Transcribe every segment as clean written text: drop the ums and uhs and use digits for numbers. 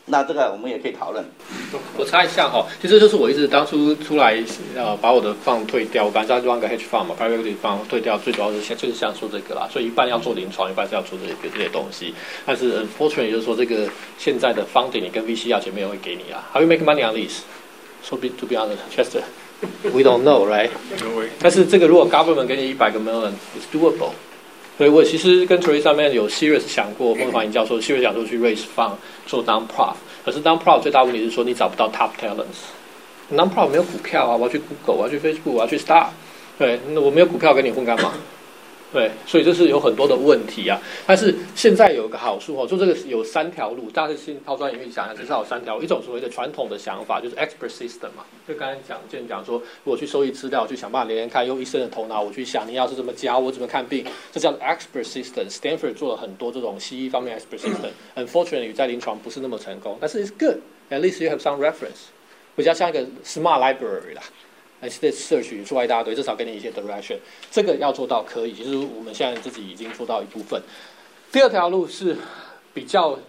那这个我们也可以讨论。 我插一下哈，其实就是我一直当初出来把我的放退掉，我本来是要做个 hedge fund 嘛 ，private equity fund 退掉，最主要就是想说这个啦，所以一半要做临床，一半是要做这些东西。但是 unfortunately 就是说这个现在的 funding 你跟 VC 要钱没有会给你啊 ，How you make money on this? So to be honest, Chester, we don't know, right? 但是这个如果 government 给你100个 million, it's doable. 所以我其实跟 Teresa 上面有 serious 想过，孟华银教授 serious 想说去 raise fund 做 non-prof， 可是 non-prof 最大问题是说你找不到 top talents。non-prof 没有股票啊，我要去 Google， 我要去 Facebook， 我要去 Star， 对，那我没有股票跟你混干嘛？对，所以这是有很多的问题啊。但是现在有一个好处做这个有3条路，大家先抛砖引玉想一下，至少有3条路。一种所谓的传统的想法就是 expert system 嘛，就刚才讲说，我去收集资料，去想办法连看，用医生的头脑，我去想你要是怎么教，我怎么看病，这叫 expert system。Stanford 做了很多这种西医方面 expert system，unfortunately 在临床不是那么成功，但是 it's good，at least you have some reference， 比较像一个 smart library 啦。Instead search 出来一大堆，至少给你一些 direction， 这个要做到可以，其实我们现在自己已经做到一部分。第二条路是比较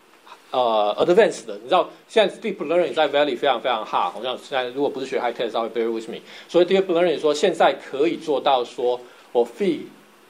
advanced 的，你知道现在 deep learning 在 Valley 非常非常 hard， 好像现在如果不是学 high tech， 稍微 bear with me。所以 deep learning 说现在可以做到说我 feed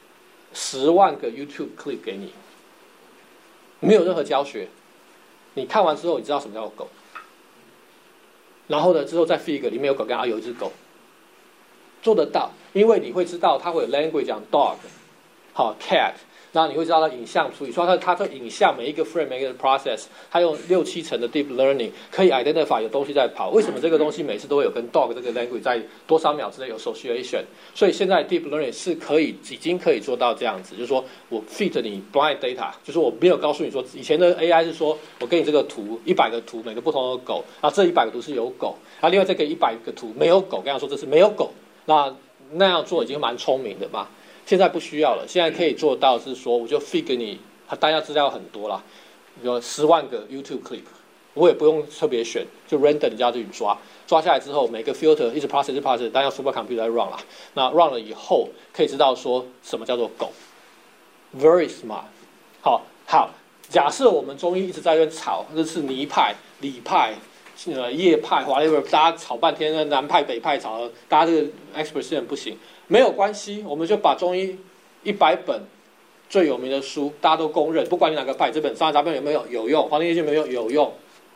10万个 YouTube clip 给你，没有任何教学，你看完之后你知道什么叫狗。然后呢，之后再 feed 一个里面有狗跟有一只狗，做得到，因为你会知道它会有 language 讲 dog， 好 cat， 然后你会知道它影像处理，所以它的影像每一个 frame 每一个 process， 它用6-7层的 deep learning 可以 identify 有东西在跑。为什么这个东西每次都会有跟 dog 这个 language 在多少秒之内有 association？ 所以现在 deep learning 是已经可以做到这样子，就是说我 feed 你 blind data， 就是我没有告诉你说，以前的 AI 是说我给你这个图100个图，每个不同的狗，然后这100个图是有狗，然后另外再给100个图没有狗，跟他说这是没有狗，那样做已经蛮聪明的嘛。现在不需要了，现在可以做到是说，我就 feed 给你，大家资料很多啦，有10万个 YouTube clip， 我也不用特别选，就 random 你就要去抓下来之后，每个 filter 一直 process， 当然要 super computer 来 run 啦。那 run 了以后，可以知道说什么叫做狗 ，very smart。好，假设我们中医一直在那边吵，这是倪派、李派。叶派 whatever， 大家吵半天，南派北派吵，大家这个 expert 是很不行，没有关系，我们就把中医100本最有名的书，大家都公认，不管你哪个派，这本上杂本有没有用，黄帝内经有没有用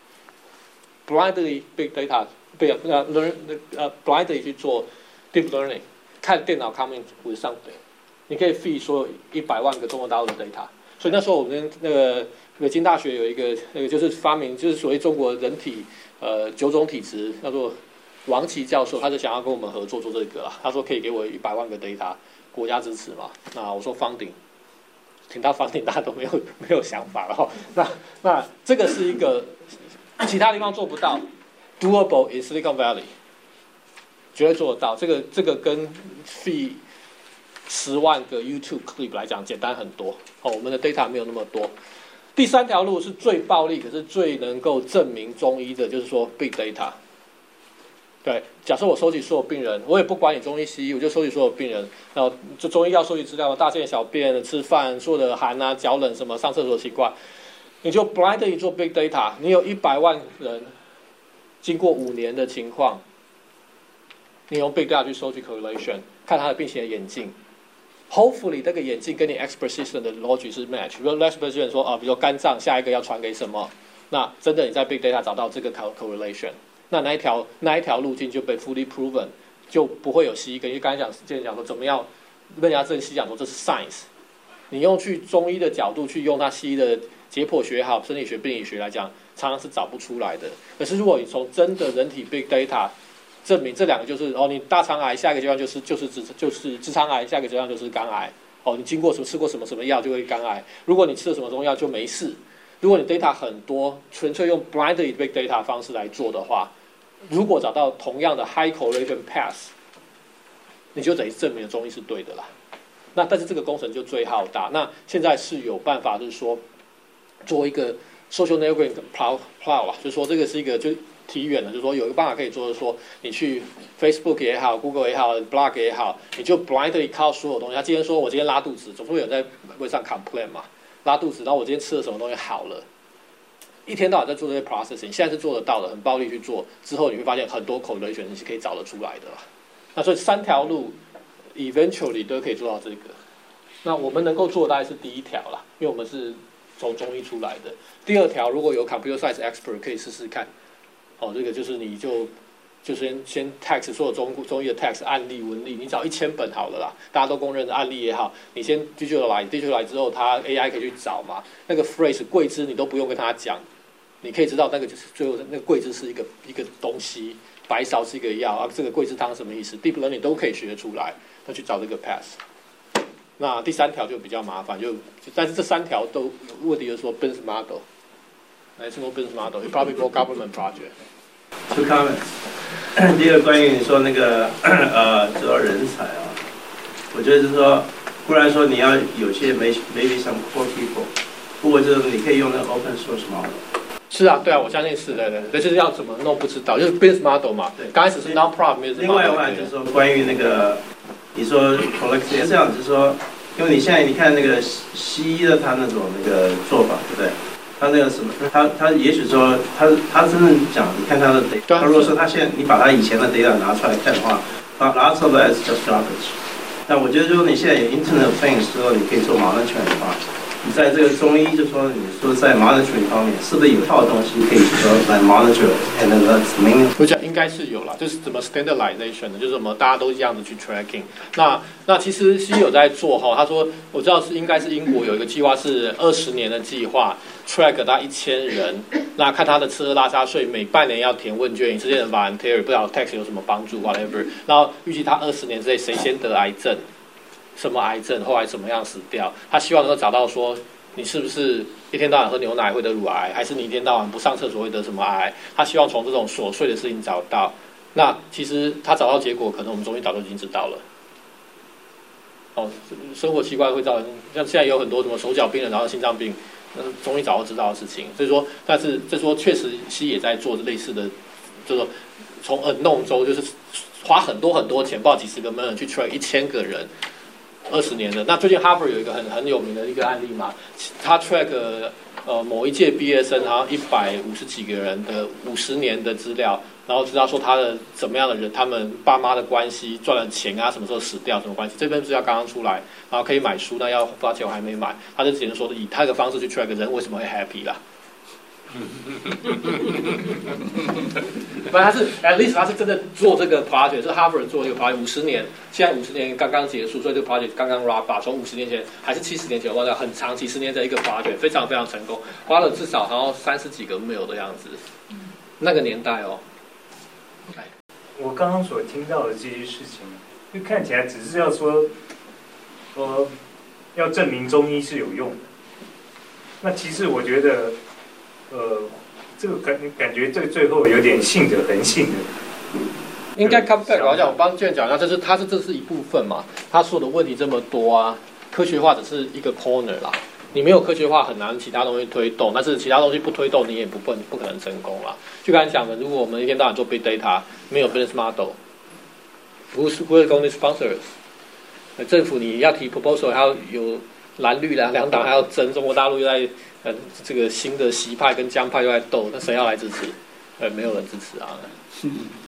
，blindly big data blindly 去做 deep learning， 看电脑 coming with something， 你可以 feed 所有100万个中国大陆的 data， 所以那时候我们那个北京大学有一个就是发明，就是所谓中国人体9种体质，叫做王琦教授，他就想要跟我们合作做这个啦。他说可以给我100万个 data， 国家支持嘛。那我说 funding， 听到 funding 大家都没有想法了。那这个是一个其他地方做不到 ，doable in Silicon Valley， 绝对做得到。这个跟 feed 10万个 YouTube clip 来讲简单很多。我们的 data 没有那么多。第3条路是最暴力，可是最能够证明中医的，就是说 big data。对，假设我收集所有病人，我也不管你中医西医，我就收集所有病人，然后就中医要收集资料，大便小便、吃饭、做的寒啊、脚冷什么、上厕所习惯，你就 blindly 做 big data， 你有100万人，经过5年的情况，你用 big data 去收集 correlation， 看他的病情的演进。Hopefully 这个眼镜跟你 expert system 的 logic 是 match。比如 expert system 说比如说肝脏下一个要传给什么，那真的你在 big data 找到这个 correlation， 那一条路径就被 fully proven， 就不会有西医跟，因为刚才之前讲说怎么样，人家正西讲说这是 science， 你用去中医的角度去用它西医的解剖学好、生理学、病理学来讲，常常是找不出来的。可是如果你从真的人体 big data证明这2个就是你大肠癌下一个阶段就是直肠癌，下一个阶段就是肝癌。你经过吃过什么药就会肝癌。如果你吃了什么中药就没事。如果你 data 很多，纯粹用 blindly big data 方式来做的话，如果找到同样的 high correlation path， 你就等于证明中医是对的啦。那但是这个工程就最浩大。那现在是有办法，就是说做一个 social network plow 啦，就是说这个是一个就提远了，就是说有一个办法可以做，就是说你去 Facebook 也好 ，Google 也好 ，Blog 也好，你就 blindly 靠所有东西。他今天说我今天拉肚子，总是会有人在微上 complain 嘛，拉肚子，然后我今天吃了什么东西好了， 一天到晚在做这些 processing， 现在是做得到的，很暴力去做，之后你会发现很多 correlation 你是可以找得出来的啦。那所以3条路 eventually 都可以做到这个。那我们能够做的大概是第1条啦，因为我们是从中医出来的。第2条如果有 computer science expert 可以试试看。这个就是你就先 text 所有中医的 text 案例文例，你找1000本好了啦，大家都公认的案例也好，你先 digitalize 之后，它 AI 可以去找嘛。那个 phrase 桂枝你都不用跟他讲，你可以知道那个就是最后那个桂枝是一个东西，白芍是一个药啊，这个桂枝汤什么意思 ？Deep learning 都可以学得出来，那去找这个 path。那第3条就比较麻烦，但是这3条都问题就是说 business model， 还是 no business model， it probably go government project。Two comments。第一个关于你说那个知道人才啊，我觉得就是说，固然说你要有些 maybe some core people， 不过就是你可以用那个 open source model。 是啊，对啊，我相信是的，但是要怎么弄不知道，就是 business model 嘛。对，刚开始是 non-profit business model。 另外的话就是说关于那个你说 collective 这样，就是说，因为你现在你看那个西医的他那种那个做法，对不对？他那个什么，他也许说他真正讲，你看他的 data， 他如果说他现在你把他以前的 data 拿出来看的话，拿出来 as just garbage。但我觉得，如果你现在有 Internet of Things 之后，你可以做monitoring的话，你在这个中医就说你说在 monitoring 方面，是不是有一套东西可以说来 monitor and that's meaning？ 我想应该是有啦，就是怎么 standardization 的，就是什么大家都一样的去 tracking。那其实西有在做哈，他说我知道应该是英国有一个计划是20年的计划 ，track 大概1000人，那看他的吃喝拉撒睡，每半年要填问卷，之间的 volunteer 不知道 tax 有什么帮助 whatever， 然后预计他20年之内谁先得癌症。什么癌症，后来怎么样死掉？他希望能够找到说，你是不是一天到晚喝牛奶会得乳癌，还是你一天到晚不上厕所会得什么癌？他希望从这种琐碎的事情找到。那其实他找到结果，可能我们中医早就已经知道了。生活习惯会造成，像现在有很多什么手脚病人，然后心脏病，中医早就知道的事情。所以说，但是这说确实西也在做类似的，就是说从unknown州就是花很多钱，报几十个 million 去 track 1000个人。20年的，那最近 Harvard 有一个很有名的一个案例嘛，他 track 某一届毕业生，然后150几个人的50年的资料，然后知道说他的怎么样的人，他们爸妈的关系，赚了钱啊，什么时候死掉，什么关系，这份资料刚刚出来，然后可以买书，那要花钱我还没买，他就只能说以他的方式去 track 人为什么会 happy 啦。不然他是 at least 他是真的做这个 project， 是 Harvard 做这个 project 50年，现在50年刚刚结束，所以这个 project 刚刚 wrap up， 从50年前还是70年前，我忘了很长几十年的一个 project， 非常非常成功，花了至少好像30几个 mil 的样子，那个年代哦。 我刚刚所听到的这些事情，就看起来只是要说要证明中医是有用的，那其实我觉得。这个感觉这个最后有点信者恒信的。 应该 come back， 我帮建讲一下，这是一部分嘛。他说的问题这么多啊，科学化只是一个 corner 啦。你没有科学化，很难其他东西推动。但是其他东西不推动，你也不可能成功啦。就刚才讲的，如果我们一天到晚做 big data， 没有 business model， 不会供你 sponsors， 政府你要提 proposal， 还要有蓝绿两党还要争，中国大陆又在。这个新的习派跟江派又在斗，那谁要来支持？没有人支持啊。